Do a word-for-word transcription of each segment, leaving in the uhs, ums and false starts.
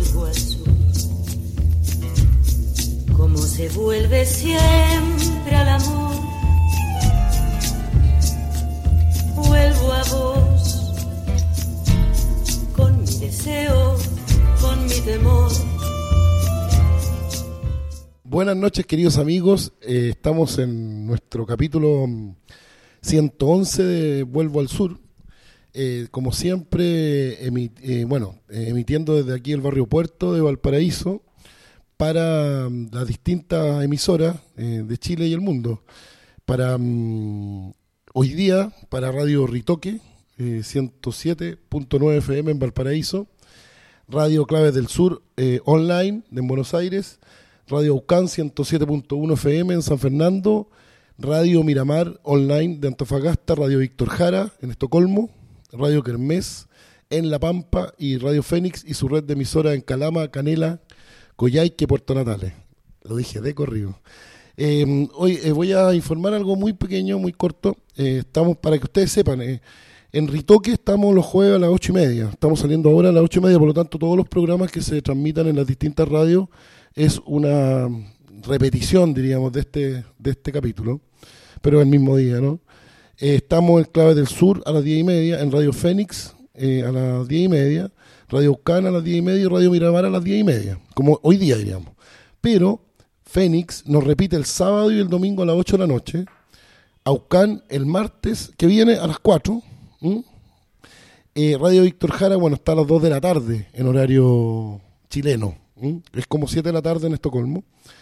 vuelvo al sur. Como se vuelve siempre al amor, vuelvo a vos, con mi deseo, con mi temor. Buenas noches, queridos amigos. Eh, estamos en nuestro capítulo ciento once de Vuelvo al Sur. Eh, como siempre, emi- eh, bueno, eh, emitiendo desde aquí el barrio Puerto de Valparaíso para um, las distintas emisoras eh, de Chile y el mundo. Para um, hoy día, para Radio Ritoque, eh, ciento siete punto nueve F M en Valparaíso, Radio Claves del Sur eh, online de Buenos Aires, Radio Aucán ciento siete punto uno F M en San Fernando, Radio Miramar online de Antofagasta, Radio Víctor Jara en Estocolmo, Radio Kermés en La Pampa y Radio Fénix y su red de emisoras en Calama, Canela, Coyhaique, Puerto Natales. Lo dije de corrido. Eh, hoy eh, voy a informar algo muy pequeño, muy corto. Eh, estamos, para que ustedes sepan, eh, en Ritoque estamos los jueves a las ocho y media. Estamos saliendo ahora a las ocho y media, por lo tanto todos los programas que se transmitan en las distintas radios es una repetición, diríamos, de este, de este capítulo, pero el mismo día, ¿no? Eh, estamos en Claves del Sur a las diez y media, en Radio Fénix eh, a las diez y media, Radio Aucán a las diez y media y Radio Miramar a las diez y media, como hoy día, diríamos. Pero Fénix nos repite el sábado y el domingo a las ocho de la noche, Aucán el martes que viene a las cuatro, ¿Mm? eh, Radio Víctor Jara, bueno, está a las dos de la tarde en horario chileno. ¿Mm? Es como siete de la tarde en Estocolmo.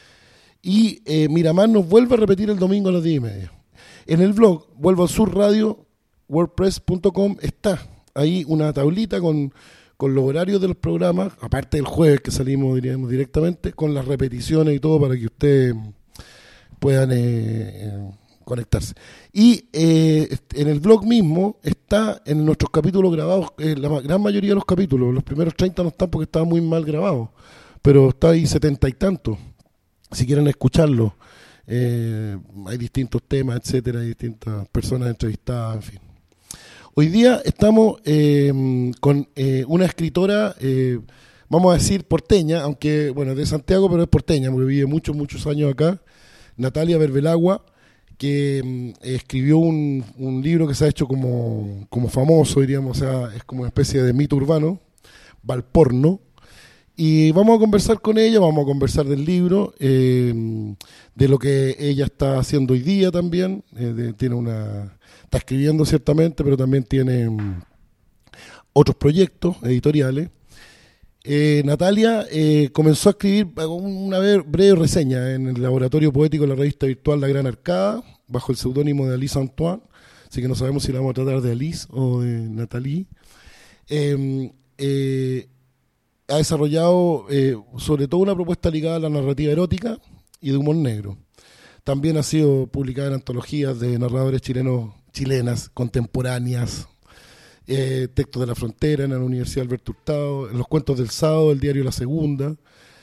Y eh, Miramar nos vuelve a repetir el domingo a las diez y media. En el blog Vuelvo al Sur Radio, wordpress punto com, está ahí una tablita con, con los horarios de los programas, aparte del jueves que salimos, diríamos, directamente, con las repeticiones y todo para que ustedes puedan eh, eh, conectarse. Y eh, en el blog mismo está en nuestros capítulos grabados, eh, la gran mayoría de los capítulos, los primeros treinta no están porque estaban muy mal grabados, pero está ahí setenta y tantos, si quieren escucharlo. Eh, hay distintos temas, etcétera, hay distintas personas entrevistadas, en fin. Hoy día estamos eh, con eh, una escritora, eh, vamos a decir porteña, aunque, bueno, es de Santiago, pero es porteña, porque vive muchos, muchos años acá, Natalia Berbelagua, que eh, escribió un, un libro que se ha hecho como, como famoso, diríamos, o sea, es como una especie de mito urbano, Valporno. Y vamos a conversar con ella, vamos a conversar del libro, eh, de lo que ella está haciendo hoy día también. Eh, de, tiene una, está escribiendo ciertamente, pero también tiene um, otros proyectos editoriales. Eh, Natalia eh, comenzó a escribir una breve reseña en el Laboratorio Poético de la revista virtual La Gran Arcada, bajo el seudónimo de Alice Antoine, así que no sabemos si la vamos a tratar de Alice o de Natalie. Eh, eh, ha desarrollado eh, sobre todo una propuesta ligada a la narrativa erótica y de humor negro. También ha sido publicada en antologías de narradores chilenos, chilenas, contemporáneas, eh, Textos de la Frontera en la Universidad Alberto Hurtado, en Los Cuentos del Sábado, el diario La Segunda.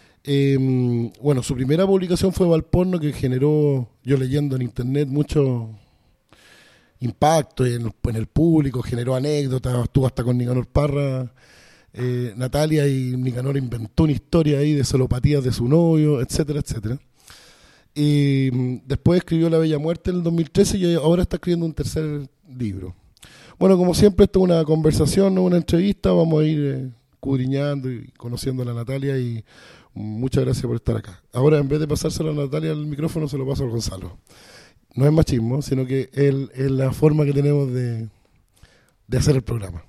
Eh, bueno, su primera publicación fue Valporno, que generó, yo leyendo en internet, mucho impacto en, en el público, generó anécdotas, estuvo hasta con Nicanor Parra. Eh, Natalia y Nicanor inventó una historia ahí de celopatías de su novio, etcétera, etcétera. Y mm, después escribió La Bella Muerte en el dos mil trece y ahora está escribiendo un tercer libro. Bueno, como siempre, esto es una conversación, no una entrevista, vamos a ir eh, escudriñando y conociendo a la Natalia y muchas gracias por estar acá. Ahora, en vez de pasárselo a Natalia el micrófono, se lo paso a Gonzalo. No es machismo, sino que él, es la forma que tenemos de, de hacer el programa.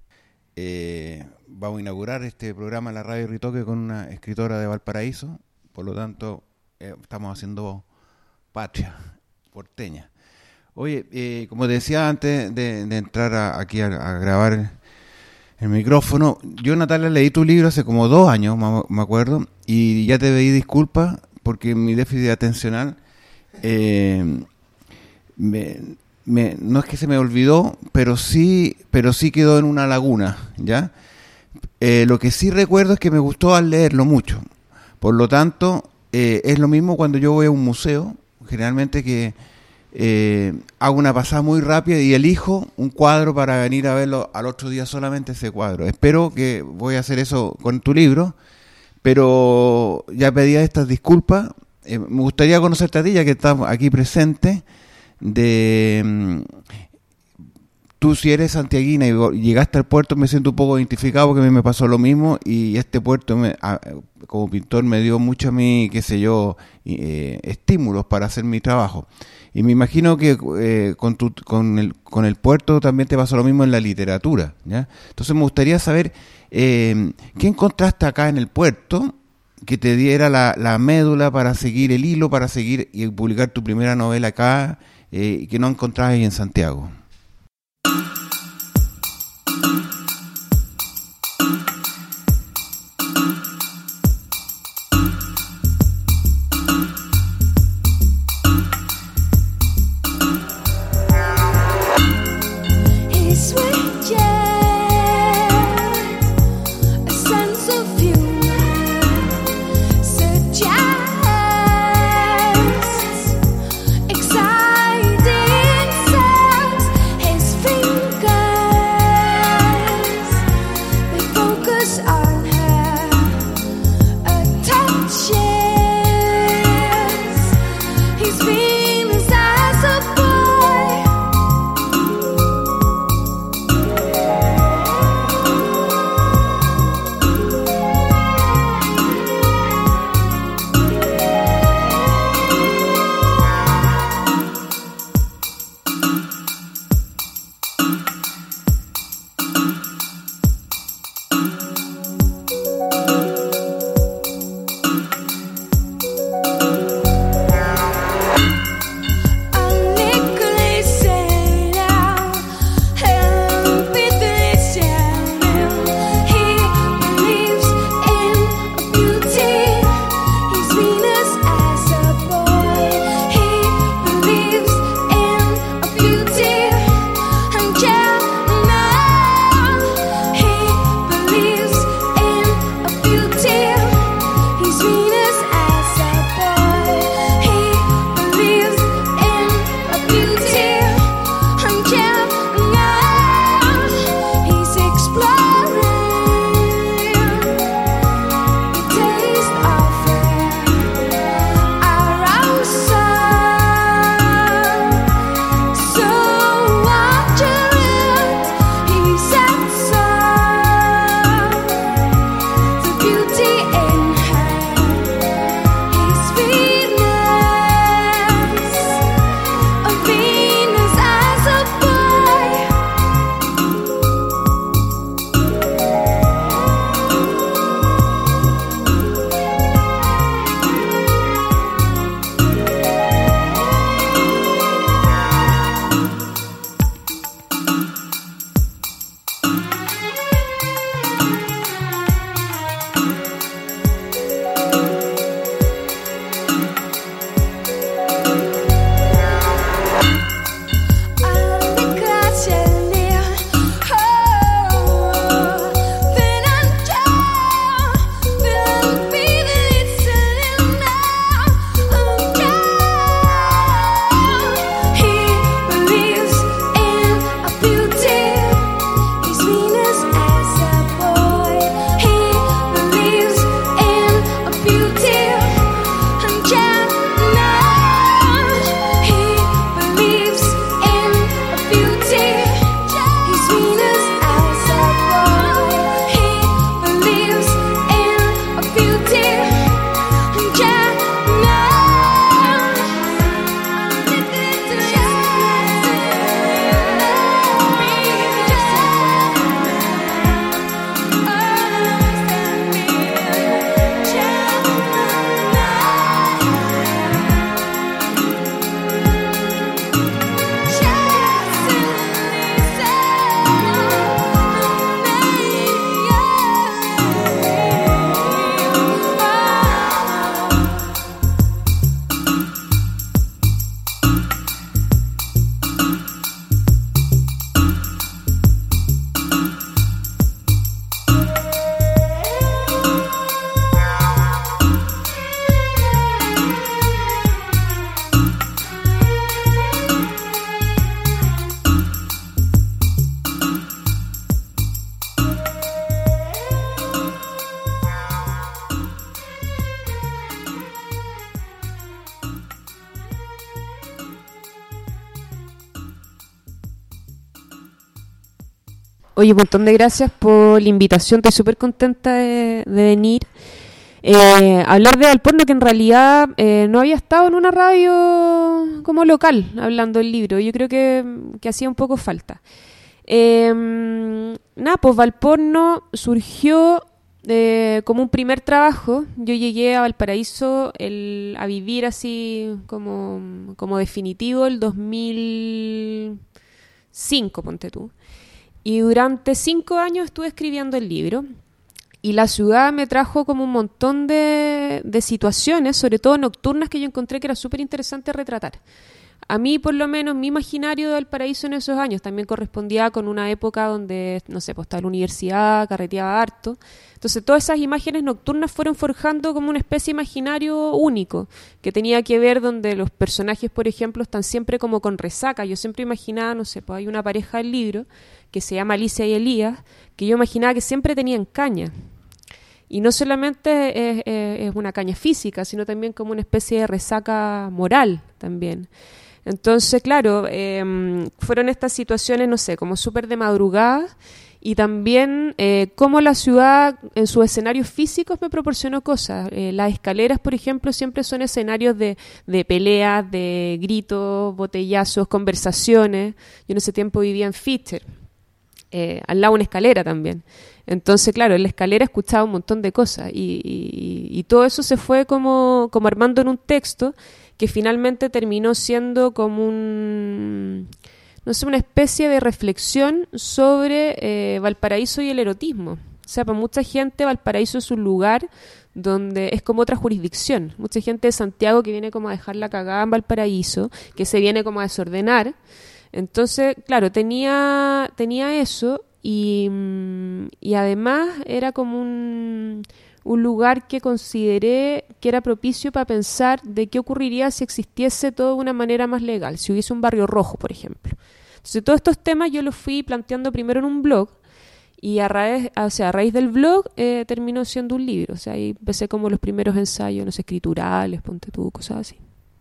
Eh, vamos a inaugurar este programa en la Radio Ritoque con una escritora de Valparaíso, por lo tanto eh, estamos haciendo patria porteña. Oye, eh, como te decía antes de, de entrar a, aquí a, a grabar el, el micrófono, yo, Natalia, leí tu libro hace como dos años, me acuerdo, y ya te pedí disculpas porque mi déficit atencional eh, me... Me, no es que se me olvidó, pero sí, pero sí quedó en una laguna, ¿ya? Eh, lo que sí recuerdo es que me gustó al leerlo mucho. Por lo tanto, eh, es lo mismo cuando yo voy a un museo, generalmente que eh, hago una pasada muy rápida y elijo un cuadro para venir a verlo al otro día, solamente ese cuadro. Espero que voy a hacer eso con tu libro, Pero ya pedía estas disculpas. Eh, me gustaría conocerte a ti, ya que estás aquí presente, de... Tú, si eres santiaguina y llegaste al puerto, me siento un poco identificado porque a mí me pasó lo mismo, y este puerto me, a, como pintor me dio mucho a mí, qué sé yo, eh, estímulos para hacer mi trabajo. Y me imagino que eh, con, tu, con, el, con el puerto también te pasó lo mismo en la literatura, ¿ya? Entonces me gustaría saber eh, qué encontraste acá en el puerto que te diera la, la médula para seguir el hilo, para seguir y publicar tu primera novela acá, eh, que no encontrabas ahí en Santiago. Exciting sounds Oye, un montón de gracias por la invitación, estoy súper contenta de, de venir. Eh, hablar de Valporno, que en realidad eh, no había estado en una radio como local hablando del libro. Yo creo que, que hacía un poco falta. Eh, nada, pues Valporno surgió eh, como un primer trabajo. Yo llegué a Valparaíso el, a vivir así como, como definitivo el dos mil cinco, ponte tú. Y durante cinco años estuve escribiendo el libro. Y la ciudad me trajo como un montón de, de situaciones, sobre todo nocturnas, que yo encontré que era súper interesante retratar. A mí, por lo menos, mi imaginario de Valparaíso en esos años también correspondía con una época donde, no sé, pues estaba en la universidad, carreteaba harto. Entonces, todas esas imágenes nocturnas fueron forjando como una especie de imaginario único, que tenía que ver donde los personajes, por ejemplo, están siempre como con resaca. Yo siempre imaginaba, no sé, pues hay una pareja del libro que se llama Alicia y Elías, que yo imaginaba que siempre tenían caña. Y no solamente es, es, es una caña física, sino también como una especie de resaca moral también. Entonces, claro, eh, fueron estas situaciones, no sé, como súper de madrugada, y también eh, cómo la ciudad en sus escenarios físicos me proporcionó cosas. Eh, las escaleras, por ejemplo, siempre son escenarios de, de peleas, de gritos, botellazos, conversaciones. Yo en ese tiempo vivía en Fischer, eh, al lado de una escalera también. Entonces, claro, en la escalera escuchaba un montón de cosas y, y, y todo eso se fue como, como armando en un texto que finalmente terminó siendo como un, no sé, una especie de reflexión sobre eh, Valparaíso y el erotismo. O sea, para mucha gente Valparaíso es un lugar donde es como otra jurisdicción. Mucha gente de Santiago que viene como a dejar la cagada en Valparaíso, que se viene como a desordenar. Entonces, claro, tenía, tenía eso. Y, y además era como un, un lugar que consideré que era propicio para pensar de qué ocurriría si existiese todo de una manera más legal, si hubiese un barrio rojo, por ejemplo. Entonces todos estos temas yo los fui planteando primero en un blog y a raíz, o sea, a raíz del blog eh, terminó siendo un libro. O sea, ahí empecé como los primeros ensayos, no sé, escriturales, ponte tú, cosas así.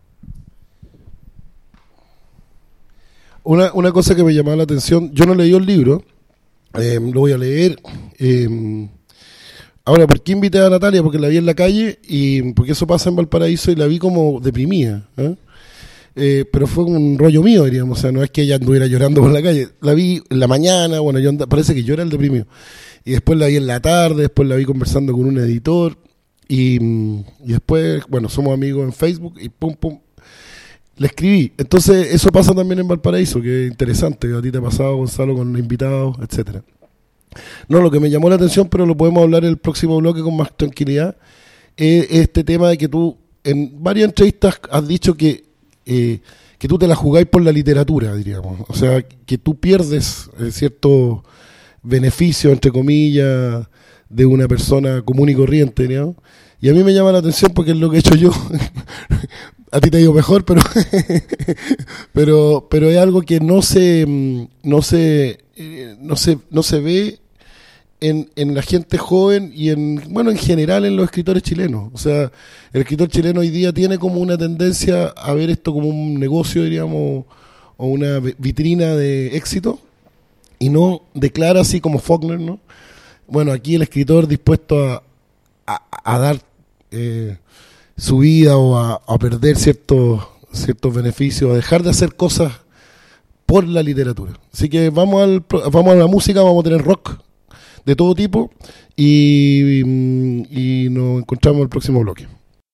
Una, una cosa que me llamaba la atención, yo no leí el libro. Eh, lo voy a leer. Eh, ahora, ¿por qué invité a Natalia? Porque la vi en la calle y porque eso pasa en Valparaíso y la vi como deprimida. ¿eh? Eh, pero fue un rollo mío, diríamos. O sea, no es que ella anduviera llorando por la calle. La vi en la mañana, bueno, yo and- parece que yo era el deprimido. Y después la vi en la tarde, después la vi conversando con un editor. Y, y después, bueno, somos amigos en Facebook y pum, pum. Le escribí. Entonces, eso pasa también en Valparaíso, que es interesante, que a ti te ha pasado, Gonzalo, con invitados, etcétera. No, lo que me llamó la atención, pero lo podemos hablar en el próximo bloque con más tranquilidad, es este tema de que tú, en varias entrevistas, has dicho que, eh, que tú te la jugáis por la literatura, diríamos. O sea, que tú pierdes eh, ciertos beneficios, entre comillas, de una persona común y corriente, ¿no? Y a mí me llama la atención porque es lo que he hecho yo. A ti te digo mejor, pero pero pero es algo que no se no se eh, no se no se ve en, en la gente joven y en bueno en general en los escritores chilenos. O sea, el escritor chileno hoy día tiene como una tendencia a ver esto como un negocio, diríamos, o una vitrina de éxito y no declara así como Faulkner, ¿no? Bueno, aquí el escritor dispuesto a a, a dar eh, su vida o a, a perder ciertos ciertos beneficios, a dejar de hacer cosas por la literatura. Así que vamos al vamos a la música, vamos a tener rock de todo tipo y, y nos encontramos en el próximo bloque.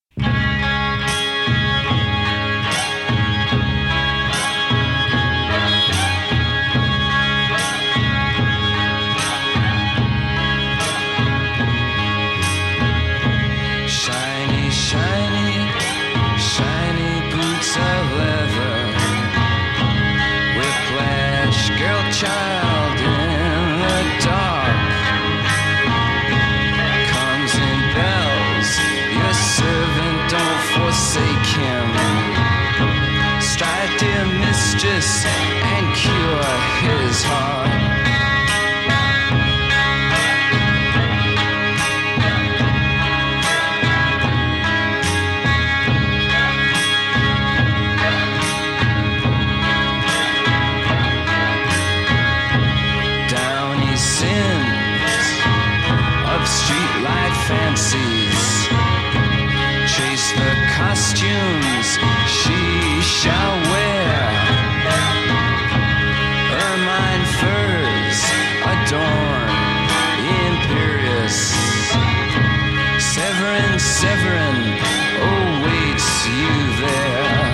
Child in the dark comes in bells. Your servant, don't forsake him. Strike, dear mistress, and cure his heart. Down streetlight fancies. Chase the costumes she shall wear. Ermine furs adorn imperious. Severin, Severin awaits you there.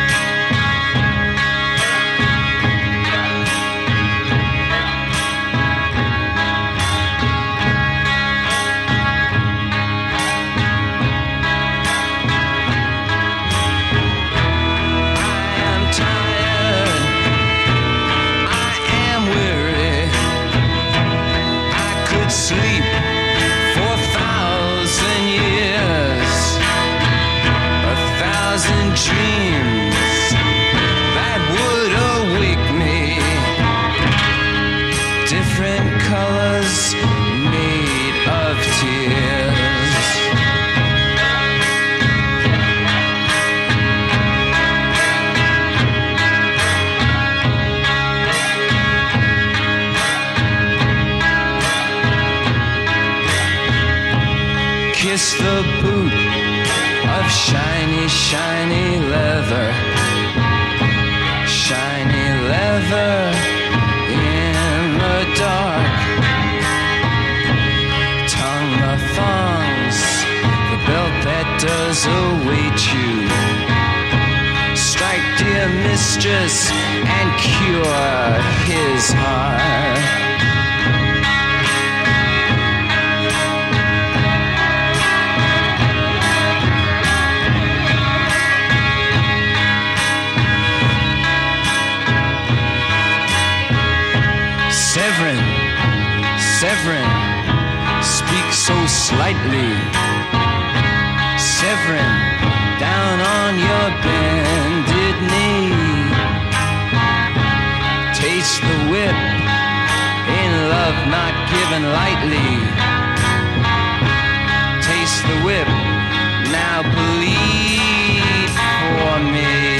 Sleep for a thousand years, a thousand dreams that would awake me. Different colors made of tears. Kiss the boot of shiny, shiny leather. Shiny leather in the dark. Tongue the thongs, the belt that does await you. Strike, dear mistress, and cure his heart. Severin, Severin, speak so slightly. Severin, down on your bended knee. Taste the whip, in love not given lightly. Taste the whip, now plead for me.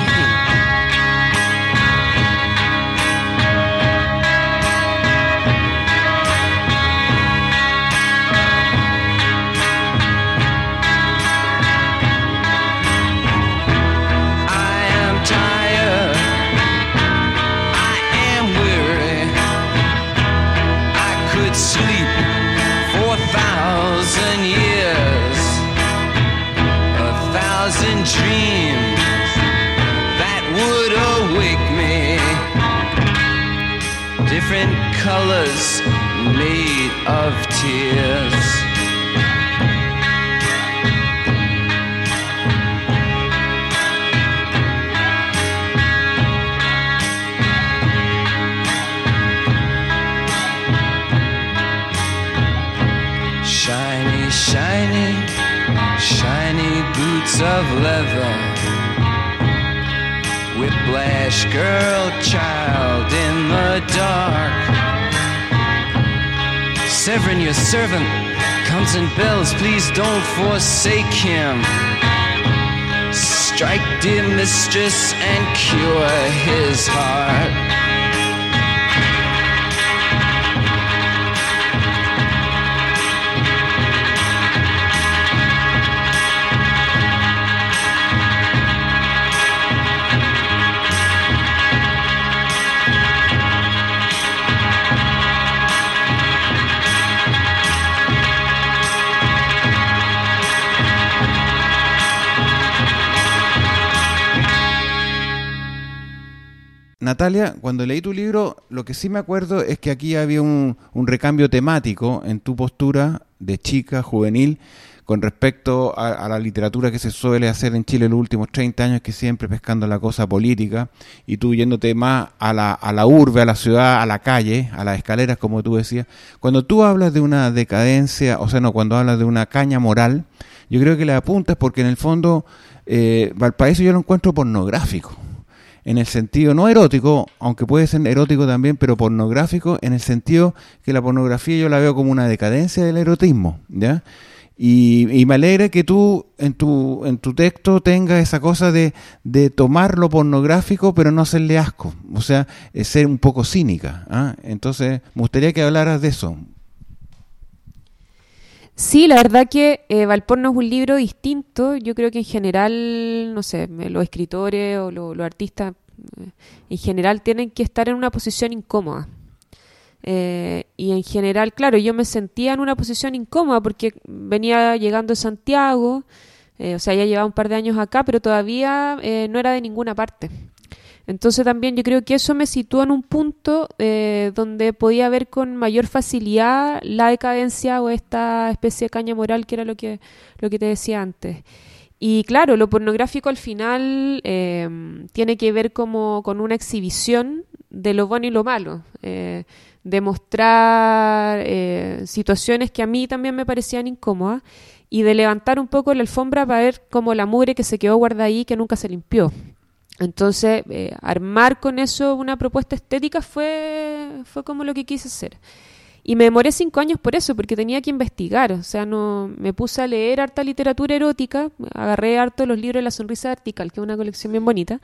Sleep for a thousand years, a thousand dreams that would awake me. Different colors made of tears. Shiny, shiny, shiny boots of leather. Whiplash girl, child in the dark. Severin, your servant, comes and bells. Please don't forsake him. Strike, dear mistress, and cure his heart. Natalia, cuando leí tu libro, lo que sí me acuerdo es que aquí había un, un recambio temático en tu postura de chica, juvenil, con respecto a, a la literatura que se suele hacer en Chile en los últimos treinta años, que siempre pescando la cosa política, y tú yéndote más a la, a la urbe, a la ciudad, a la calle, a las escaleras, como tú decías. Cuando tú hablas de una decadencia, o sea, no, cuando hablas de una caña moral, yo creo que le apuntas porque en el fondo eh, Valparaíso yo lo encuentro pornográfico. En el sentido, no erótico, aunque puede ser erótico también, pero pornográfico, en el sentido que la pornografía yo la veo como una decadencia del erotismo, ¿ya? Y, y me alegra que tú en tu en tu texto tengas esa cosa de, de tomar lo pornográfico, pero no hacerle asco, o sea, es ser un poco cínica, ¿ah? Entonces, me gustaría que hablaras de eso. Sí, la verdad que eh, Valporno es un libro distinto. Yo creo que en general, no sé, los escritores o lo, los artistas eh, en general tienen que estar en una posición incómoda. Eh, y en general, claro, yo me sentía en una posición incómoda porque venía llegando a Santiago, eh, o sea, ya llevaba un par de años acá, pero todavía eh, no era de ninguna parte. Entonces también yo creo que eso me situó en un punto eh, donde podía ver con mayor facilidad la decadencia o esta especie de caña moral que era lo que, lo que te decía antes. Y claro, lo pornográfico al final eh, tiene que ver como con una exhibición de lo bueno y lo malo, eh, de mostrar eh, situaciones que a mí también me parecían incómodas y de levantar un poco la alfombra para ver como la mugre que se quedó guardada ahí que nunca se limpió. Entonces, eh, armar con eso una propuesta estética fue, fue como lo que quise hacer. Y me demoré cinco años por eso, porque tenía que investigar. O sea, no me puse a leer harta literatura erótica, agarré harto los libros de La Sonrisa Vertical, que es una colección bien bonita.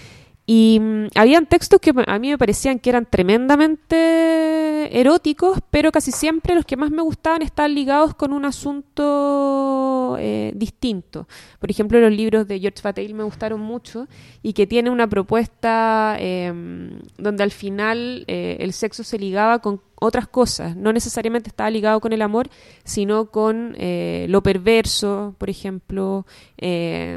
Y um, habían textos que a mí me parecían que eran tremendamente eróticos, pero casi siempre los que más me gustaban estaban ligados con un asunto eh, distinto. Por ejemplo, los libros de George Bataille me gustaron mucho y que tiene una propuesta eh, donde al final eh, el sexo se ligaba con otras cosas. No necesariamente estaba ligado con el amor, sino con eh, lo perverso, por ejemplo, eh,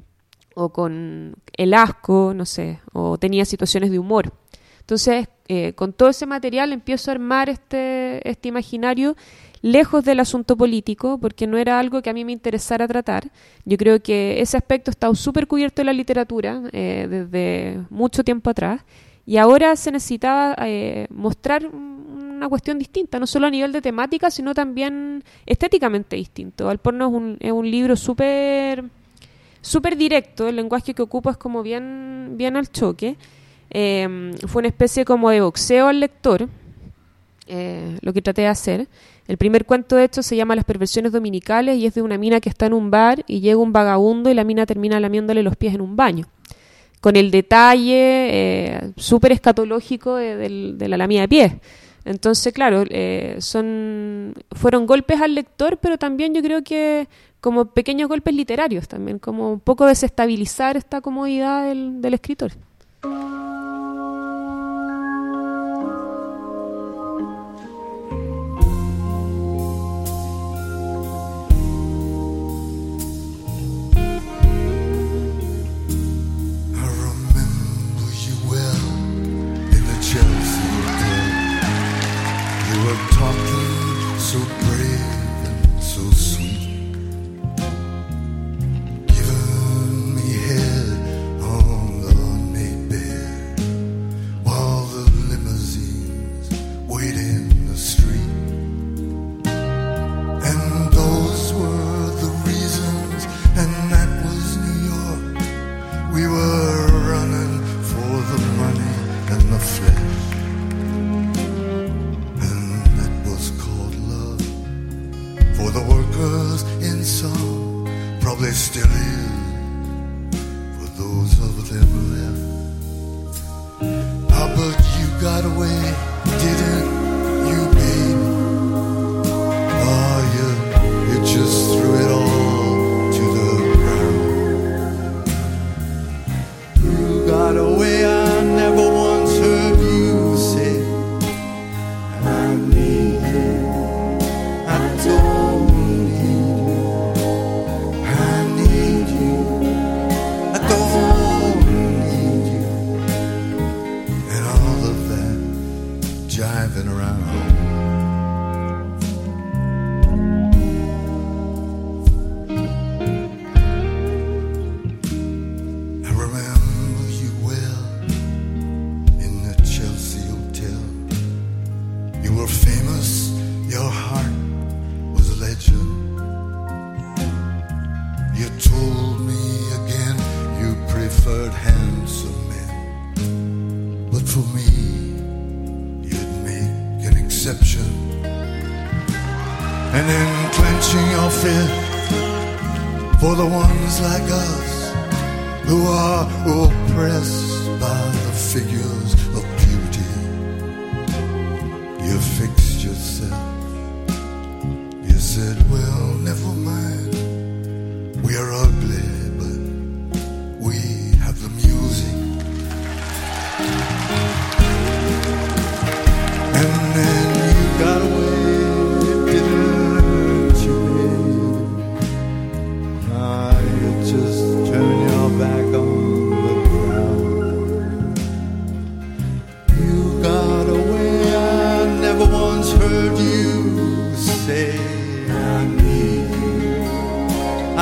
o con el asco, no sé, o tenía situaciones de humor. Entonces, eh, con todo ese material empiezo a armar este, este imaginario lejos del asunto político, porque no era algo que a mí me interesara tratar. Yo creo que ese aspecto ha estado súper cubierto en la literatura eh, desde mucho tiempo atrás, y ahora se necesitaba eh, mostrar una cuestión distinta, no solo a nivel de temática, sino también estéticamente distinto. Valporno es un, es un libro súper... súper directo, el lenguaje que ocupa es como bien, bien al choque. Eh, fue una especie como de boxeo al lector, eh, lo que traté de hacer. El primer cuento, de hecho, se llama Las perversiones dominicales y es de una mina que está en un bar y llega un vagabundo y la mina termina lamiéndole los pies en un baño. Con el detalle eh, súper escatológico de, de, de la lamida de pies. Entonces, claro, eh, son fueron golpes al lector, pero también yo creo que como pequeños golpes literarios también, como un poco desestabilizar esta comodidad del, del escritor. For the ones like us who are oppressed by the figures of beauty, you fixed yourself. You said, well,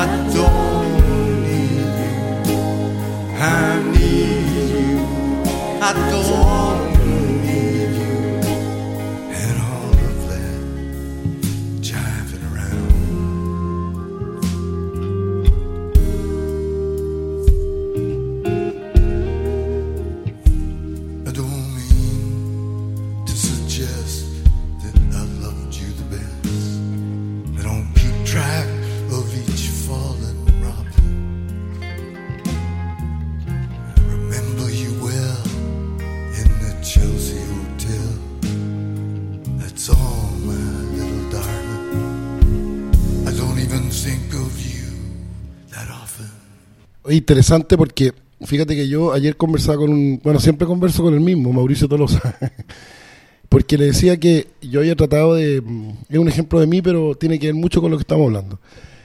I don't need you. I need you. I don't need you. And all of that jiving around. I don't mean to suggest that I loved you the best. I don't keep track of each fallen robin. I remember you well in the Chelsea Hotel. That's all, my little darling. I don't even think of you that often. Oye, interesante porque fíjate que yo ayer conversaba con un, bueno, siempre converso con el mismo, Mauricio Tolosa, porque le decía que yo había tratado de, es un ejemplo de mí, pero tiene que ver mucho con lo que estamos hablando,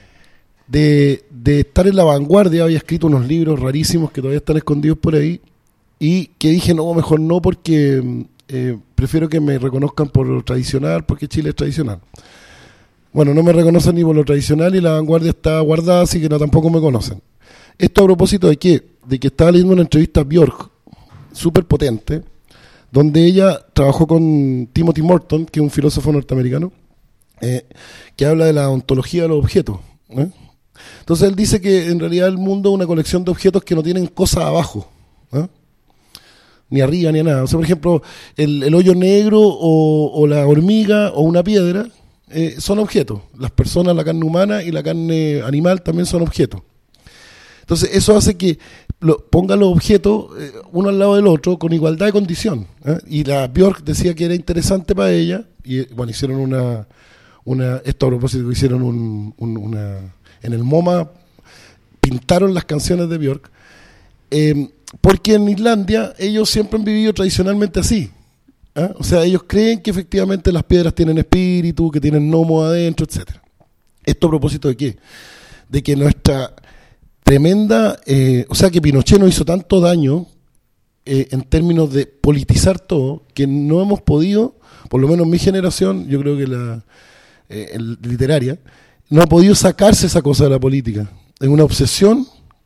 de, de estar en la vanguardia. Había escrito unos libros rarísimos que todavía están escondidos por ahí, y que dije, no, mejor no, porque eh, prefiero que me reconozcan por lo tradicional, porque Chile es tradicional. Bueno, no me reconocen ni por lo tradicional y la vanguardia está guardada, así que no, tampoco me conocen. Esto a propósito de qué? De que estaba leyendo una entrevista a Björk, súper potente, donde ella trabajó con Timothy Morton, que es un filósofo norteamericano, eh, que habla de la ontología de los objetos, ¿eh? Entonces él dice que en realidad el mundo es una colección de objetos que no tienen cosas abajo, ¿eh? Ni arriba ni a nada. O sea, por ejemplo, el, el hoyo negro o, o la hormiga o una piedra eh, son objetos. Las personas, la carne humana y la carne animal también son objetos. Entonces eso hace que lo, ponga los objetos eh, uno al lado del otro con igualdad de condición, ¿eh? Y la Björk decía que era interesante para ella, y bueno, hicieron una, una esto a propósito, hicieron un, un, una, en el MoMA pintaron las canciones de Björk, eh, porque en Islandia ellos siempre han vivido tradicionalmente así, ¿eh? O sea, ellos creen que efectivamente las piedras tienen espíritu, que tienen gnomos adentro, etcétera. ¿Esto a propósito de qué? De que nuestra tremenda, eh, o sea que Pinochet nos hizo tanto daño eh, en términos de politizar todo, que no hemos podido, por lo menos mi generación, yo creo que la eh, el, literaria, no ha podido sacarse esa cosa de la política. Es una obsesión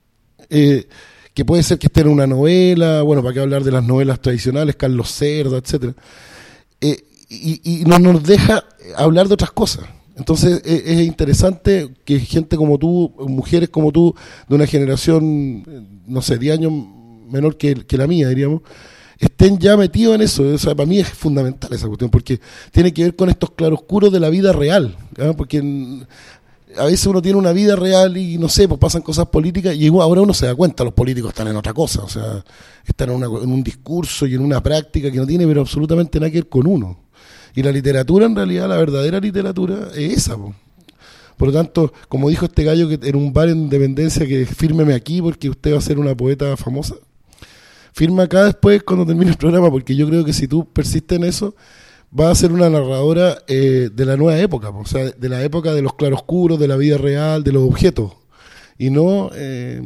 eh, que puede ser que esté en una novela, bueno, para qué hablar de las novelas tradicionales, Carlos Cerda, etcétera, eh, y, y no nos deja hablar de otras cosas. Entonces es, es interesante que gente como tú, mujeres como tú, de una generación, no sé, diez años menor que, que la mía, diríamos, estén ya metidos en eso. O sea, para mí es fundamental esa cuestión, porque tiene que ver con estos claroscuros de la vida real, ¿eh? Porque en, a veces uno tiene una vida real y no sé, pues pasan cosas políticas y ahora uno se da cuenta, los políticos están en otra cosa, o sea, están en, una, en un discurso y en una práctica que no tiene pero absolutamente nada que ver con uno. Y la literatura, en realidad, la verdadera literatura es esa, po. Por lo tanto, como dijo este gallo que en un bar en Independencia, que fírmeme aquí porque usted va a ser una poeta famosa, firma acá después cuando termine el programa, porque yo creo que si tú persistes en eso, vas a ser una narradora eh, de la nueva época, po. O sea, de la época de los claroscuros, de la vida real, de los objetos, y no eh,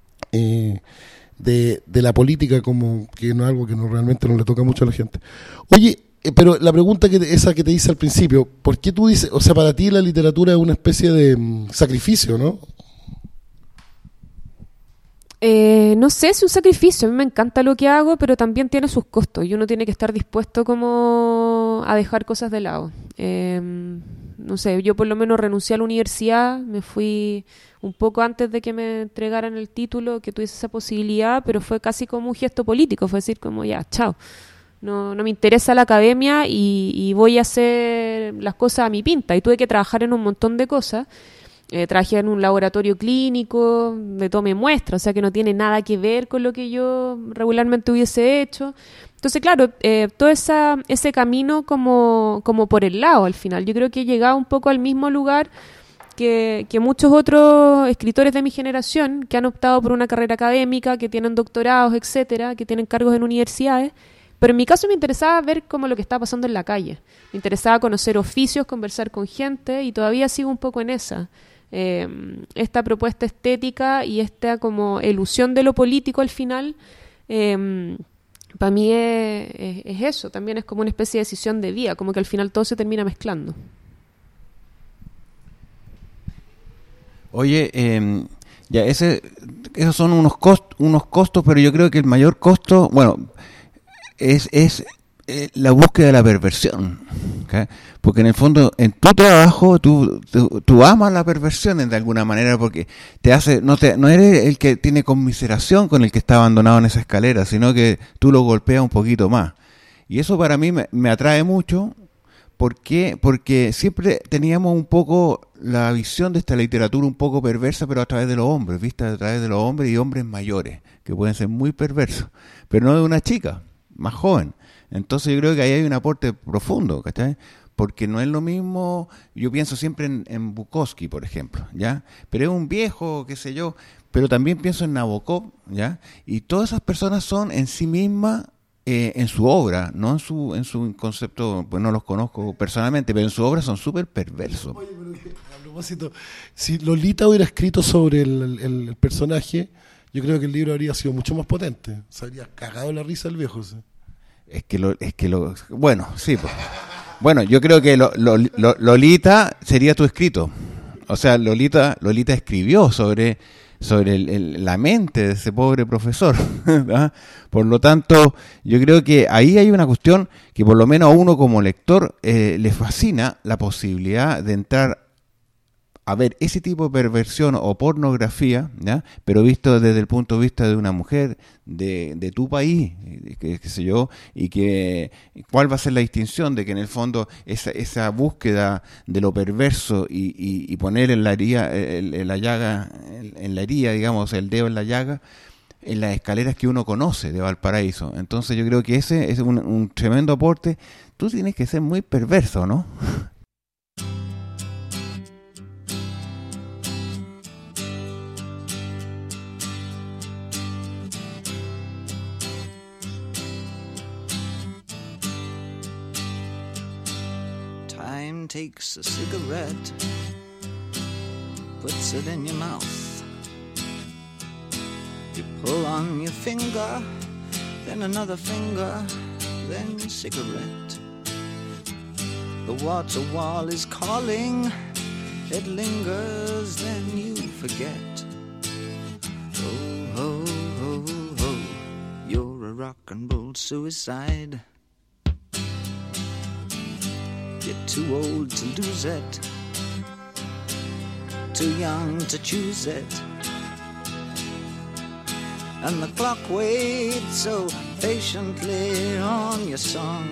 eh, de, de la política, como que no es algo que no, realmente no le toca mucho a la gente. Oye, pero la pregunta que esa que te hice al principio, ¿por qué tú dices, o sea, para ti la literatura es una especie de um, sacrificio, ¿no? Eh, no sé, es un sacrificio. A mí me encanta lo que hago, pero también tiene sus costos y uno tiene que estar dispuesto como a dejar cosas de lado. Eh, no sé, yo por lo menos renuncié a la universidad, me fui un poco antes de que me entregaran el título, que tuviese esa posibilidad, pero fue casi como un gesto político, fue decir como ya, chao. No, no me interesa la academia y, y voy a hacer las cosas a mi pinta. Y tuve que trabajar en un montón de cosas. Eh, trabajé en un laboratorio clínico, me tomé muestras, o sea que no tiene nada que ver con lo que yo regularmente hubiese hecho. Entonces, claro, eh, todo esa, ese camino como, como por el lado al final. Yo creo que he llegado un poco al mismo lugar que, que muchos otros escritores de mi generación que han optado por una carrera académica, que tienen doctorados, etcétera, que tienen cargos en universidades. Pero en mi caso me interesaba ver como lo que estaba pasando en la calle. Me interesaba conocer oficios, conversar con gente y todavía sigo un poco en esa. Eh, esta propuesta estética y esta como ilusión de lo político al final, eh, para mí es, es, es eso. También es como una especie de decisión de vida, como que al final todo se termina mezclando. Oye, eh, ya ese, esos son unos cost, unos costos, pero yo creo que el mayor costo, bueno, es es eh, la búsqueda de la perversión, ¿okay? Porque en el fondo, en tu trabajo, tú, tú, tú amas la perversión de alguna manera, porque te hace, no te, no eres el que tiene conmiseración con el que está abandonado en esa escalera, sino que tú lo golpeas un poquito más. Y eso para mí me, me atrae mucho. ¿Por qué? Porque siempre teníamos un poco la visión de esta literatura un poco perversa, pero a través de los hombres, vista a través de los hombres y hombres mayores, que pueden ser muy perversos, pero no de una chica, más joven. Entonces yo creo que ahí hay un aporte profundo, ¿cachai? Porque no es lo mismo, yo pienso siempre en, en Bukowski, por ejemplo, ¿ya? Pero es un viejo, qué sé yo, pero también pienso en Nabokov, ¿ya? Y todas esas personas son en sí mismas, Eh, en su obra, no en su en su concepto, pues no los conozco personalmente, pero en su obra son súper perversos. Oye, pero a propósito, si Lolita hubiera escrito sobre el, el, el personaje, yo creo que el libro habría sido mucho más potente. Se habría cagado la risa el viejo. ¿Sí? Es que lo, es que lo, bueno, sí, pues. Bueno, yo creo que lo, lo, lo, Lolita sería tu escrito. O sea, Lolita, Lolita escribió sobre sobre el, el, la mente de ese pobre profesor, ¿verdad? Por lo tanto, yo creo que ahí hay una cuestión que por lo menos a uno como lector eh, le fascina la posibilidad de entrar a ver ese tipo de perversión o pornografía, ¿ya? Pero visto desde el punto de vista de una mujer de, de tu país, qué sé yo, y que cuál va a ser la distinción de que en el fondo esa, esa búsqueda de lo perverso y, y, y poner en la herida, en, en la llaga, en, en la herida, digamos, el dedo en la llaga, en las escaleras que uno conoce de Valparaíso. Entonces yo creo que ese es un, un tremendo aporte. Tú tienes que ser muy perverso, ¿no? Time takes a cigarette, puts it in your mouth. You pull on your finger, then another finger, then cigarette. The water wall is calling, it lingers, then you forget. Oh, oh, oh, oh, you're a rock and roll suicide. You're too old to lose it, too young to choose it. And the clock waits so patiently on your song.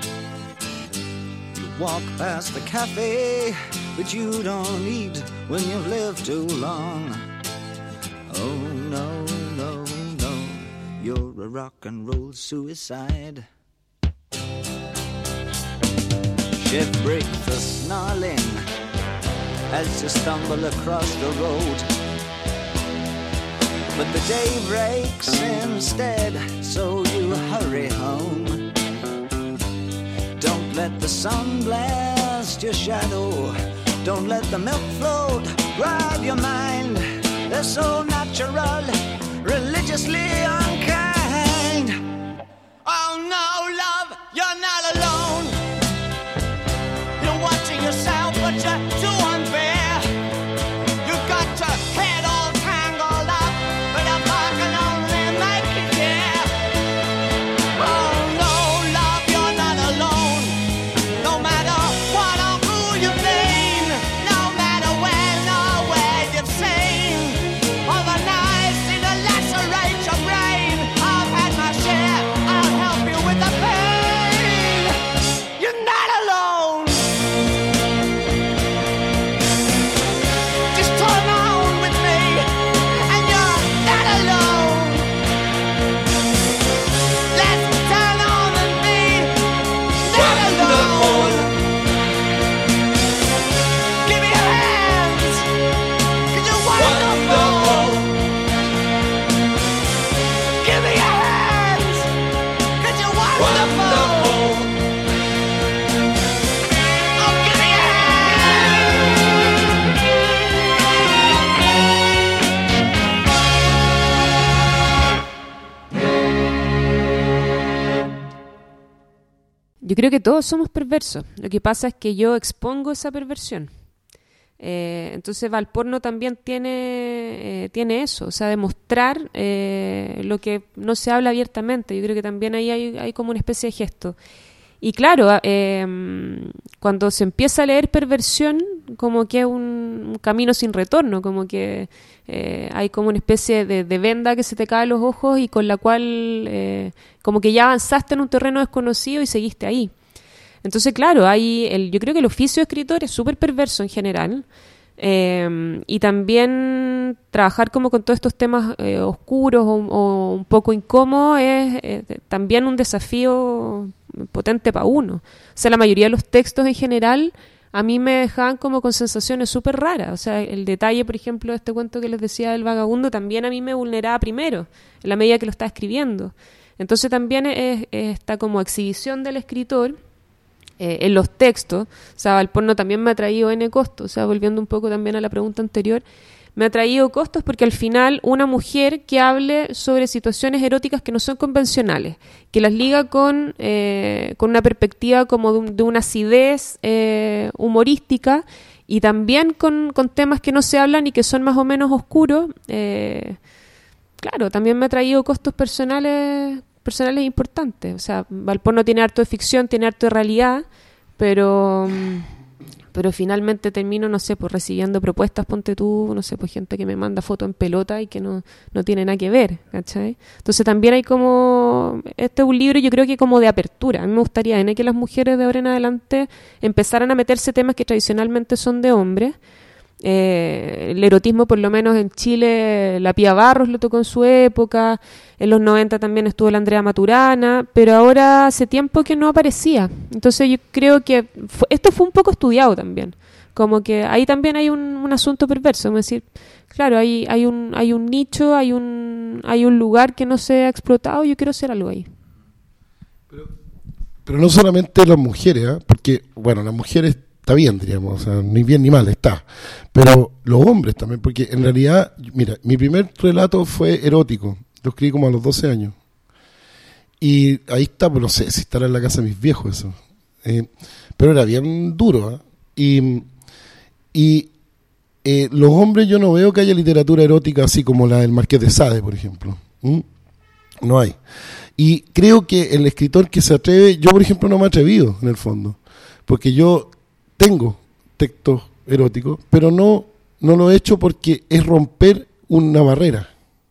You walk past the cafe, but you don't eat when you've lived too long. Oh no, no, no, you're a rock and roll suicide. Shift break the snarling as you stumble across the road. But the day breaks instead, so you hurry home. Don't let the sun blast your shadow. Don't let the milk float rob your mind. They're so natural, religiously unkind. Oh no, love, you're not alone. You're watching yourself, but you're too unfair. You've got your head all tangled up, but a bar can only make you care. Oh no, love, you're not alone. No matter what or who you've been, no matter when or where you've seen, all the knives seem to lacerate your brain. I've had my share, I'll help you with the pain. You're not alone. Just turn on with me, and you're not alone. Let's turn on and be not alone. Give me your hands, 'cause you're wonderful. Give me your hands, 'cause you're wonderful. Oh, give me your Yo creo que todos somos perversos. Lo que pasa es que yo expongo esa perversión. Eh, entonces Valporno también tiene, eh, tiene eso, o sea, demostrar eh, lo que no se habla abiertamente. Yo creo que también ahí hay, hay como una especie de gesto. Y claro, eh, cuando se empieza a leer perversión, como que es un, un camino sin retorno, como que eh, hay como una especie de, de venda que se te cae a los ojos y con la cual eh, como que ya avanzaste en un terreno desconocido y seguiste ahí. Entonces, claro, hay el, yo creo que el oficio de escritor es súper perverso en general. Eh, y también trabajar como con todos estos temas eh, oscuros o, o un poco incómodos es eh, también un desafío potente para uno. O sea, la mayoría de los textos en general a mí me dejaban como con sensaciones súper raras. O sea, el detalle, por ejemplo, de este cuento que les decía del vagabundo también a mí me vulneraba primero, en la medida que lo estaba escribiendo. Entonces también es, es esta como exhibición del escritor eh, en los textos. O sea, Valporno también me ha traído N costos. O sea, volviendo un poco también a la pregunta anterior, me ha traído costos porque al final una mujer que hable sobre situaciones eróticas que no son convencionales, que las liga con, eh, con una perspectiva como de, un, de una acidez eh, humorística y también con, con temas que no se hablan y que son más o menos oscuros, eh, claro, también me ha traído costos personales, personales importantes. O sea, Valporno tiene harto de ficción, tiene harto de realidad, pero... pero finalmente termino, no sé, pues recibiendo propuestas, ponte tú, no sé, pues gente que me manda fotos en pelota y que no, no tiene nada que ver, ¿cachai? Entonces también hay como, este es un libro yo creo que como de apertura. A mí me gustaría ¿eh? que las mujeres de ahora en adelante empezaran a meterse temas que tradicionalmente son de hombres. Eh, el erotismo, por lo menos en Chile, la Pía Barros lo tocó en su época, en los noventa también estuvo la Andrea Maturana, pero ahora hace tiempo que no aparecía. Entonces yo creo que fue, esto fue un poco estudiado también, como que ahí también hay un, un asunto perverso, es decir, claro, hay, hay un hay un nicho, hay un hay un lugar que no se ha explotado, yo quiero hacer algo ahí. Pero, pero no solamente las mujeres, ¿eh? Porque, bueno, las mujeres está bien, diríamos, o sea, ni bien ni mal, está. Pero los hombres también, porque en realidad, mira, mi primer relato fue erótico, lo escribí como a los doce años. Y ahí está, pues no sé si estará en la casa de mis viejos eso. Eh, pero era bien duro, ¿eh? Y, y eh, los hombres yo no veo que haya literatura erótica así como la del Marqués de Sade, por ejemplo. ¿Mm? No hay. Y creo que el escritor que se atreve, yo por ejemplo no me he atrevido en el fondo, porque yo tengo textos eróticos, pero no, no lo he hecho porque es romper una barrera,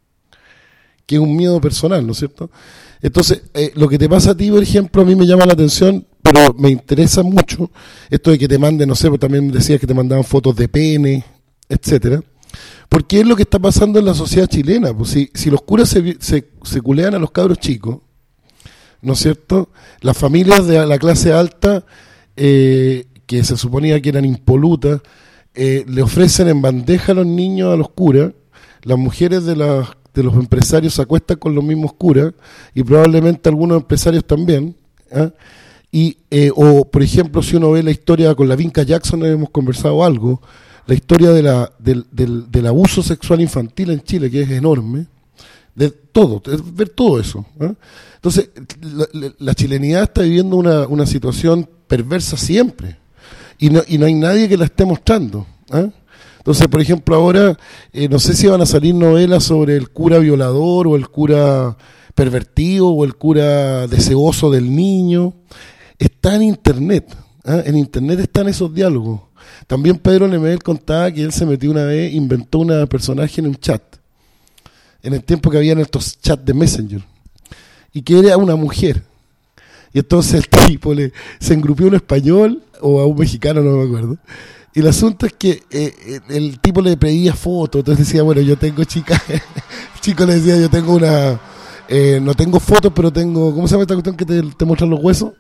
que es un miedo personal, ¿no es cierto? Entonces, eh, lo que te pasa a ti, por ejemplo, a mí me llama la atención, pero me interesa mucho esto de que te manden, no sé, pues también decías que te mandaban fotos de pene, etcétera, porque es lo que está pasando en la sociedad chilena. Pues si, si los curas se, se, se culean a los cabros chicos, ¿no es cierto? Las familias de la clase alta, eh, que se suponía que eran impolutas, eh, le ofrecen en bandeja a los niños a los curas, las mujeres de, la, de los empresarios se acuestan con los mismos curas, y probablemente algunos empresarios también, ¿eh? y eh, o por ejemplo, si uno ve la historia con la Vinca Jackson, hemos conversado algo, la historia de la, del, del, del abuso sexual infantil en Chile, que es enorme, de todo, de ver todo eso, ¿eh? Entonces, la, la chilenidad está viviendo una, una situación perversa siempre, y no, y no hay nadie que la esté mostrando, ¿eh? Entonces, por ejemplo, ahora, eh, no sé si van a salir novelas sobre el cura violador, o el cura pervertido, o el cura deseoso del niño. Está en internet, ¿eh? En internet están esos diálogos. También Pedro Lemebel contaba que él se metió una vez, inventó una personaje en un chat, en el tiempo que habían estos chats de Messenger, y que era una mujer. Y entonces el tipo le, se engrupió a un español o a un mexicano, no me acuerdo. Y el asunto es que eh, el tipo le pedía fotos, entonces decía, bueno, yo tengo chica, el chico le decía, yo tengo una, eh, no tengo fotos, pero tengo, ¿cómo se llama esta cuestión que te, te muestran los huesos?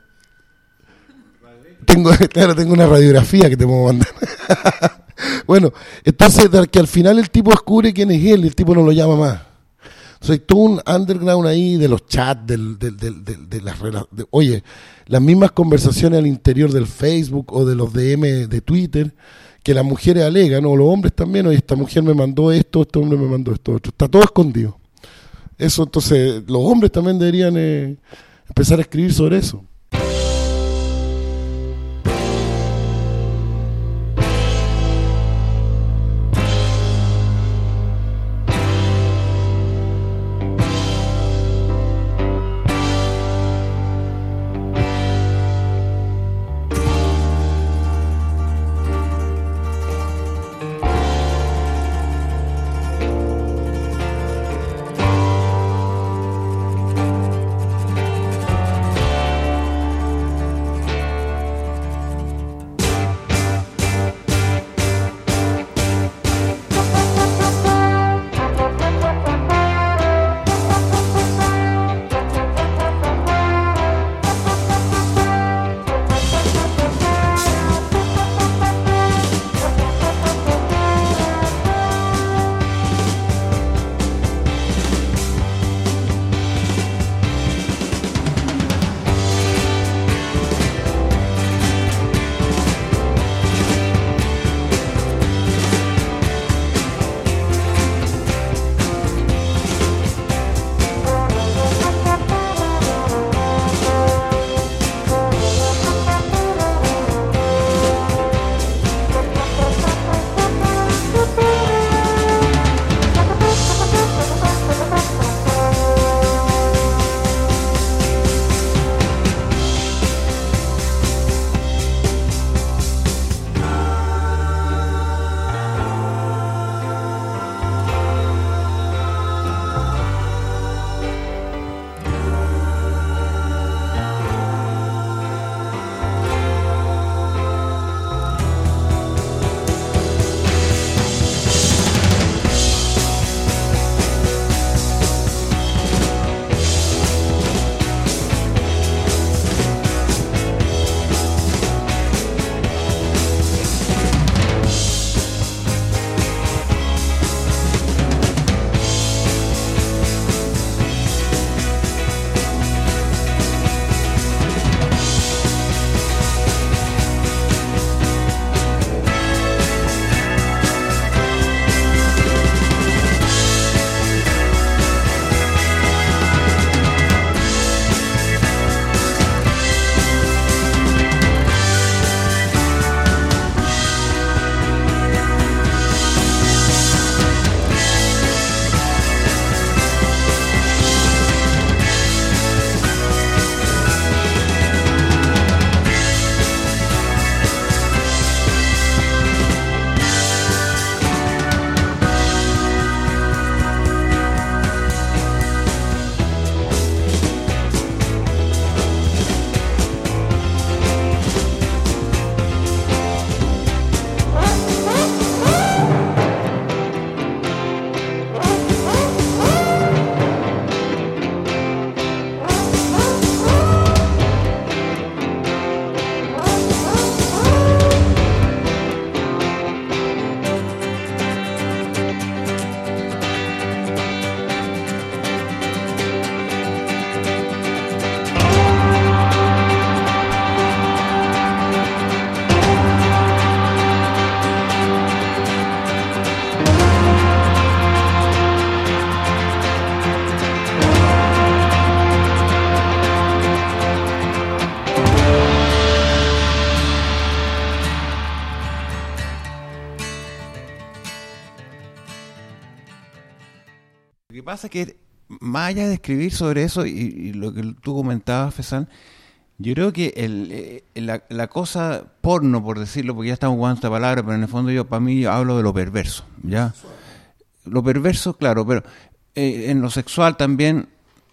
Tengo, claro, tengo una radiografía que te puedo mandar. Bueno, entonces que al final el tipo descubre quién es él y el tipo no lo llama más. Entonces hay todo un underground ahí de los chats, del, del, del, del, de las de, oye, las mismas conversaciones al interior del Facebook o de los D M de Twitter, que las mujeres alegan, o los hombres también, oye, esta mujer me mandó esto, este hombre me mandó esto, otro. Está todo escondido. Eso, entonces, los hombres también deberían eh, empezar a escribir sobre eso. Lo que pasa es que, más allá de escribir sobre eso, y, y lo que tú comentabas, Fesan, yo creo que el, eh, la, la cosa porno, por decirlo, porque ya estamos jugando esta palabra, pero en el fondo yo, para mí, yo hablo de lo perverso, ¿ya? Lo perverso, claro, pero eh, en lo sexual también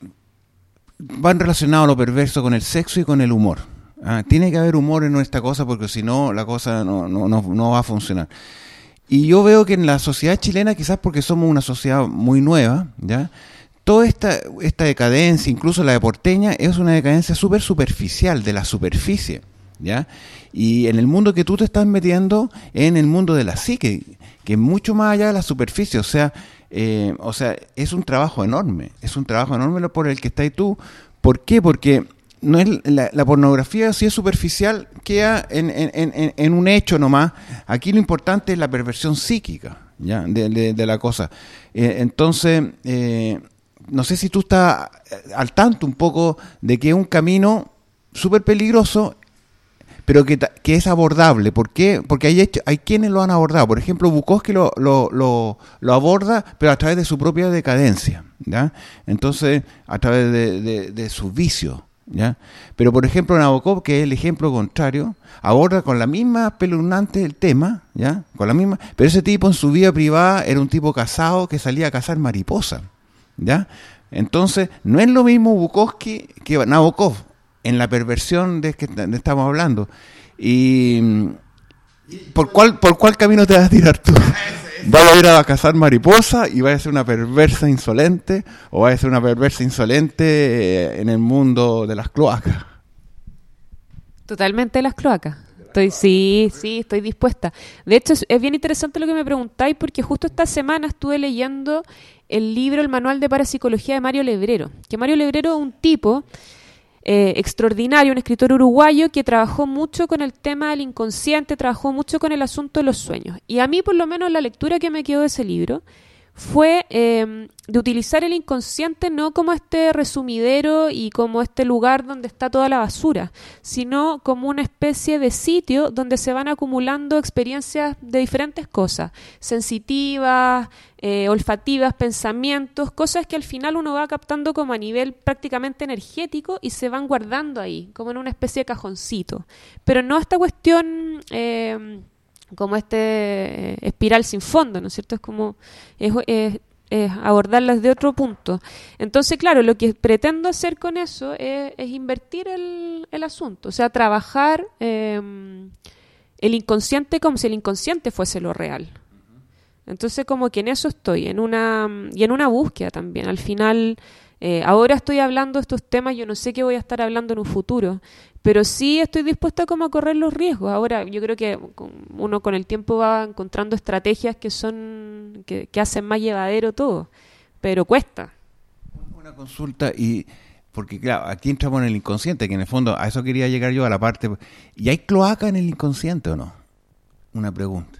van relacionados lo perverso con el sexo y con el humor. Ah, tiene que haber humor en nuestra cosa, porque si no, la cosa no, no, no, no va a funcionar. Y yo veo que en la sociedad chilena, quizás porque somos una sociedad muy nueva, ¿ya? Toda esta, esta decadencia, incluso la de porteña, es una decadencia súper superficial, de la superficie, ¿ya? Y en el mundo que tú te estás metiendo, en el mundo de la psique, que es mucho más allá de la superficie, o sea, eh, o sea, es un trabajo enorme, es un trabajo enorme por el que estás tú. ¿Por qué? Porque no es la, la pornografía, si es superficial, queda en, en, en, en un hecho nomás. Aquí lo importante es la perversión psíquica, ¿ya? De, de, de la cosa. Eh, entonces, eh, no sé si tú estás al tanto un poco de que es un camino súper peligroso, pero que, que es abordable. ¿Por qué? Porque hay, hecho, hay quienes lo han abordado. Por ejemplo, Bukowski lo, lo, lo, lo aborda, pero a través de su propia decadencia, ¿ya? Entonces, a través de, de, de sus vicios, ¿ya? Pero, por ejemplo, Nabokov, que es el ejemplo contrario, aborda con la misma espeluznante el tema, ¿ya? Con la misma, pero ese tipo en su vida privada era un tipo casado que salía a cazar mariposas, ¿ya? Entonces, no es lo mismo Bukowski que Nabokov en la perversión de que de estamos hablando. Y ¿por cuál por cuál camino te vas a tirar tú? ¿Vas a ir a cazar mariposas y vas a ser una perversa insolente, o vas a ser una perversa insolente en el mundo de las cloacas? Totalmente las cloacas. Estoy, sí, sí, estoy dispuesta. De hecho, es, es bien interesante lo que me preguntáis, porque justo esta semana estuve leyendo el libro, el Manual de Parapsicología de Mario Lebrero. Que Mario Lebrero es un tipo eh, extraordinario, un escritor uruguayo que trabajó mucho con el tema del inconsciente, trabajó mucho con el asunto de los sueños. Y a mí, por lo menos, la lectura que me quedó de ese libro fue eh, de utilizar el inconsciente no como este resumidero y como este lugar donde está toda la basura, sino como una especie de sitio donde se van acumulando experiencias de diferentes cosas, sensitivas, eh, olfativas, pensamientos, cosas que al final uno va captando como a nivel prácticamente energético y se van guardando ahí, como en una especie de cajoncito. Pero no esta cuestión Eh, como este eh, espiral sin fondo, ¿no es cierto? Es como es, es, es abordarlas de otro punto. Entonces, claro, lo que pretendo hacer con eso es, es invertir el, el asunto, o sea, trabajar eh, el inconsciente como si el inconsciente fuese lo real. Entonces, como que en eso estoy, en una y en una búsqueda también. Al final, eh, ahora estoy hablando de estos temas, yo no sé qué voy a estar hablando en un futuro, pero sí estoy dispuesta como a correr los riesgos. Ahora yo creo que uno con el tiempo va encontrando estrategias que son que, que hacen más llevadero todo, pero cuesta. Una consulta, y porque claro, aquí entramos en el inconsciente, que en el fondo a eso quería llegar yo, a la parte. ¿Y hay cloaca en el inconsciente o no? Una pregunta.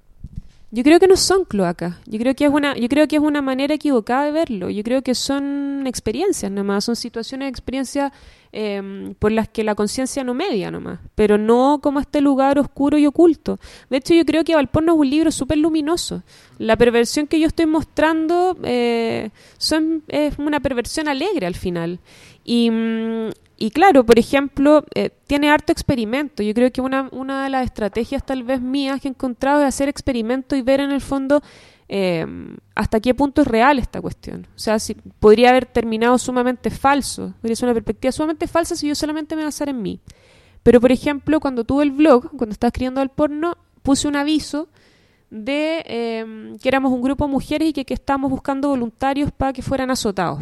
Yo creo que no son cloacas. Yo creo que es una, yo creo que es una manera equivocada de verlo. Yo creo que son experiencias nomás, son situaciones de experiencia eh, por las que la conciencia no media nomás, pero no como este lugar oscuro y oculto. De hecho, yo creo que Valporno es un libro súper luminoso. La perversión que yo estoy mostrando eh, son, es una perversión alegre al final. Y, y claro, por ejemplo, eh, tiene harto experimento. Yo creo que una, una de las estrategias tal vez mías que he encontrado es hacer experimento y ver en el fondo eh, hasta qué punto es real esta cuestión. O sea, si podría haber terminado sumamente falso, podría ser una perspectiva sumamente falsa si yo solamente me basara en mí. Pero, por ejemplo, cuando tuve el blog, cuando estaba escribiendo al porno, puse un aviso de eh, que éramos un grupo de mujeres y que, que estábamos buscando voluntarios para que fueran azotados.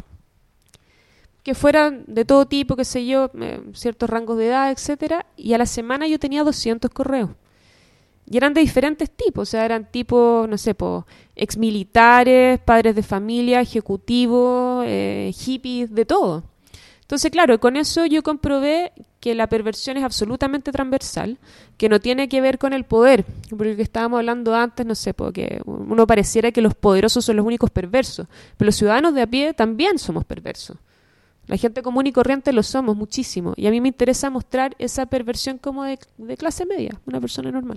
Que fueran de todo tipo, qué sé yo, eh, ciertos rangos de edad, etcétera, y a la semana yo tenía doscientos correos. Y eran de diferentes tipos, o sea, eran tipos, no sé, po, exmilitares, padres de familia, ejecutivos, eh, hippies, de todo. Entonces, claro, con eso yo comprobé que la perversión es absolutamente transversal, que no tiene que ver con el poder, porque estábamos hablando antes, no sé, porque uno pareciera que los poderosos son los únicos perversos, pero los ciudadanos de a pie también somos perversos. La gente común y corriente lo somos muchísimo. Y a mí me interesa mostrar esa perversión como de, de clase media, una persona normal.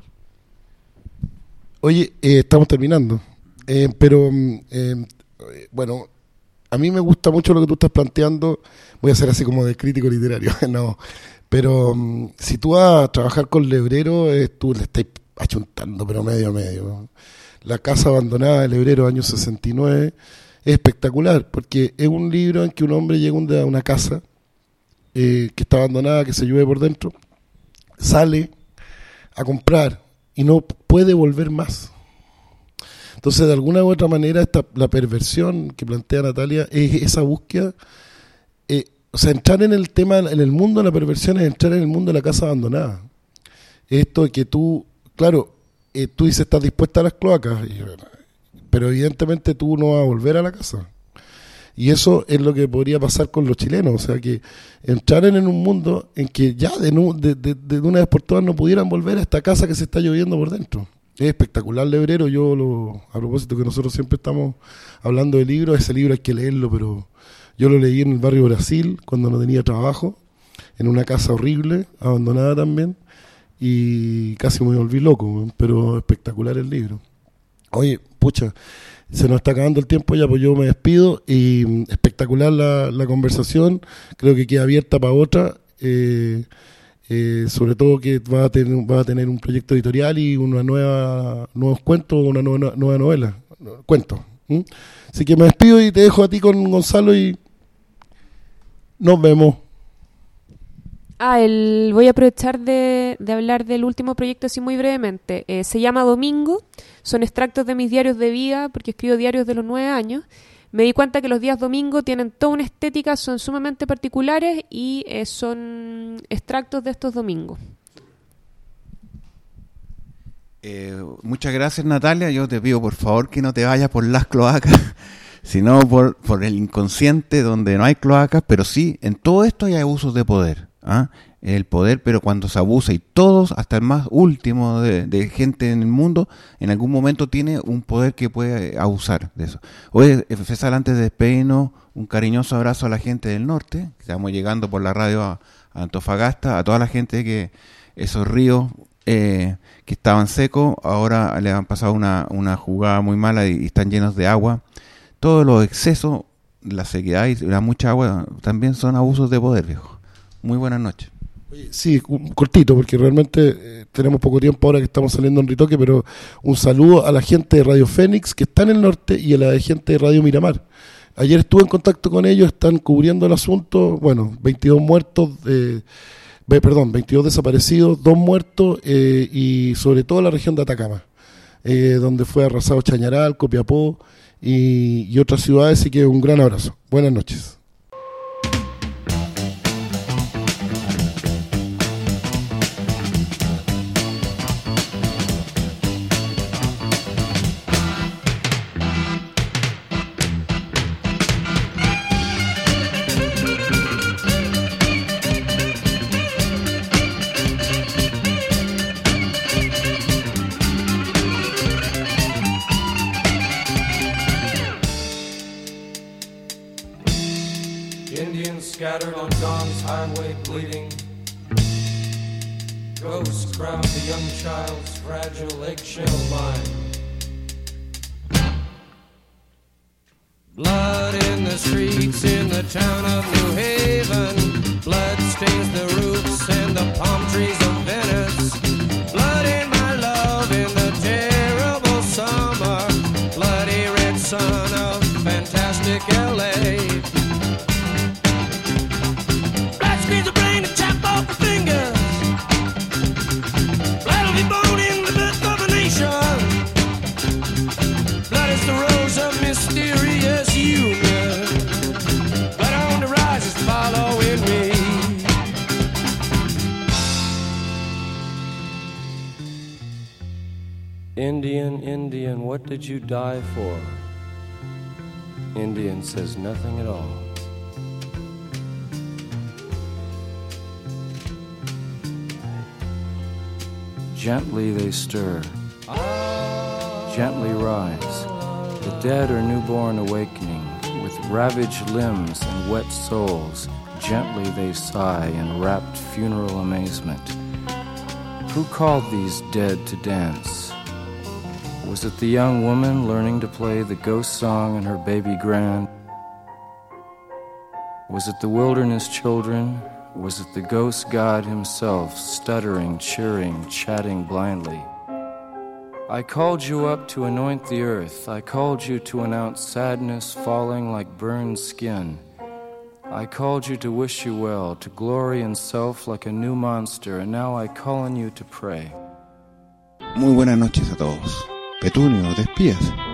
Oye, eh, estamos terminando. Eh, pero, eh, bueno, a mí me gusta mucho lo que tú estás planteando. Voy a ser así como de crítico literario, no. Pero um, si tú vas a trabajar con Lebrero, eh, tú le estás achuntando, pero medio a medio, ¿no? La casa abandonada de Lebrero, año sesenta y nueve, es espectacular, porque es un libro en que un hombre llega un día a una casa eh, que está abandonada, que se llueve por dentro, sale a comprar y no puede volver más. Entonces, de alguna u otra manera, esta, la perversión que plantea Natalia es esa búsqueda. Eh, o sea, entrar en el tema, en el mundo de la perversión es entrar en el mundo de la casa abandonada. Esto de que tú, claro, eh, tú dices estás dispuesta a las cloacas, y, pero evidentemente tú no vas a volver a la casa. Y eso es lo que podría pasar con los chilenos. O sea, que entraran en un mundo en que ya de, de, de, de una vez por todas no pudieran volver a esta casa que se está lloviendo por dentro. Es espectacular Lebrero. Yo, lo, a propósito que nosotros siempre estamos hablando de libros, ese libro hay que leerlo, pero yo lo leí en el barrio Brasil cuando no tenía trabajo, en una casa horrible, abandonada también, y casi me volví loco, pero espectacular el libro. Oye, pucha, se nos está acabando el tiempo ya, pues yo me despido, y espectacular la, la conversación, creo que queda abierta para otra. eh, Eh, sobre todo que va a tener va a tener un proyecto editorial y una nueva nuevos cuentos, una nueva, nueva novela, cuentos. ¿Mm? Así que me despido y te dejo a ti con Gonzalo y nos vemos. Ah, el, voy a aprovechar de, de hablar del último proyecto así muy brevemente. Eh, se llama Domingo, son extractos de mis diarios de vida, porque escribo diarios de los nueve años. Me di cuenta que los días domingo tienen toda una estética, son sumamente particulares y eh, son extractos de estos domingos. Eh, muchas gracias, Natalia. Yo te pido por favor que no te vayas por las cloacas, sino por, por el inconsciente donde no hay cloacas, pero sí, en todo esto hay abusos de poder. ¿Ah? El poder, pero cuando se abusa, y todos, hasta el más último de, de gente en el mundo, en algún momento tiene un poder que puede abusar de eso. Hoy, César, antes de despedirnos, un cariñoso abrazo a la gente del norte. Estamos llegando por la radio a, a Antofagasta, a toda la gente que esos ríos eh, que estaban secos, ahora le han pasado una, una jugada muy mala y, y están llenos de agua. Todos los excesos, la sequedad y la mucha agua también son abusos de poder, viejo. Muy buenas noches. Sí, un cortito, porque realmente eh, tenemos poco tiempo ahora que estamos saliendo en Ritoque, pero un saludo a la gente de Radio Fénix que está en el norte y a la gente de Radio Miramar. Ayer estuve en contacto con ellos, están cubriendo el asunto. Bueno, veintidós muertos, eh, perdón, veintidós desaparecidos, dos muertos eh, y sobre todo la región de Atacama, eh, donde fue arrasado Chañaral, Copiapó y, y otras ciudades. Así que un gran abrazo. Buenas noches. Scattered on dawn's highway bleeding. Ghosts crowd the young child's fragile eggshell mind. Blood in the streets in the town of New Haven. Blood stains the roofs and the palm trees of Venice. Blood in my love in the terrible summer. Bloody red sun of fantastic L A. Screens a brain to chop off the fingers. Blood will be born in the birth of a nation. Blood is the rose of mysterious union. Blood on the rise is following me. Indian, Indian, what did you die for? Indian says nothing at all. Gently they stir, gently rise, the dead or newborn awakening, with ravaged limbs and wet souls, gently they sigh in rapt funeral amazement. Who called these dead to dance? Was it the young woman learning to play the ghost song in her baby grand? Was it the wilderness children? Was it the ghost God himself, stuttering, cheering, chatting blindly? I called you up to anoint the earth. I called you to announce sadness falling like burned skin. I called you to wish you well, to glory in self like a new monster, and now I call on you to pray. Muy buenas noches a todos. Petunio, ¿te espías?